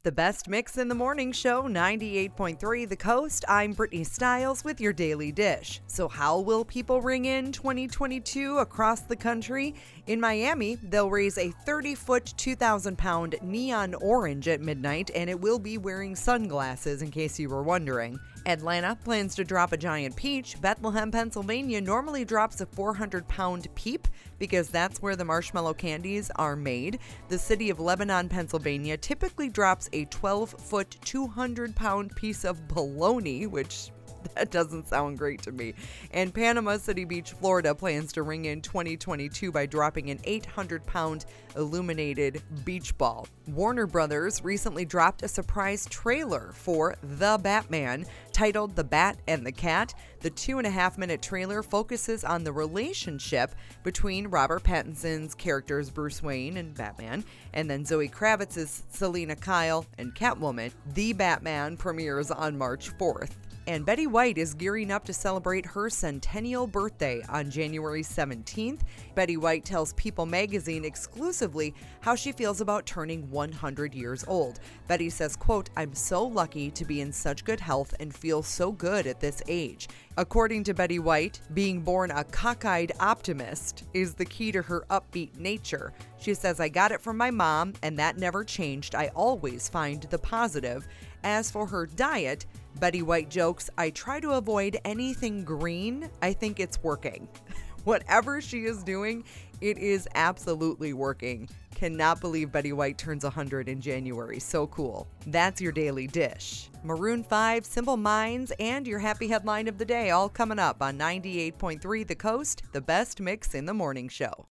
The best mix in the morning show, 98.3 The Coast. I'm Brittany Stiles with your daily dish. So how will people ring in 2022 across the country? In Miami, they'll raise a 30-foot, 2,000-pound neon orange at midnight, and it will be wearing sunglasses in case you were wondering. Atlanta plans to drop a giant peach. Bethlehem, Pennsylvania normally drops a 400-pound peep because that's where the marshmallow candies are made. The city of Lebanon, Pennsylvania typically drops a 12-foot, 200-pound piece of bologna, which that doesn't sound great to me. And Panama City Beach, Florida plans to ring in 2022 by dropping an 800-pound illuminated beach ball. Warner Brothers recently dropped a surprise trailer for The Batman titled The Bat and the Cat. The 2.5-minute trailer focuses on the relationship between Robert Pattinson's characters Bruce Wayne and Batman, and then Zoe Kravitz's Selina Kyle and Catwoman. The Batman premieres on March 4th. And Betty White is gearing up to celebrate her centennial birthday on January 17th. Betty White tells People magazine exclusively how she feels about turning 100 years old. Betty says, quote, "I'm so lucky to be in such good health and feel so good at this age." According to Betty White, being born a cockeyed optimist is the key to her upbeat nature. She says, "I got it from my mom, and that never changed. I always find the positive." As for her diet, Betty White jokes, "I try to avoid anything green. I think it's working." Whatever she is doing, it is absolutely working. Cannot believe Betty White turns 100 in January. So cool. That's your daily dish. Maroon 5, Simple Minds, and your happy headline of the day all coming up on 98.3 The Coast, the best mix in the morning show.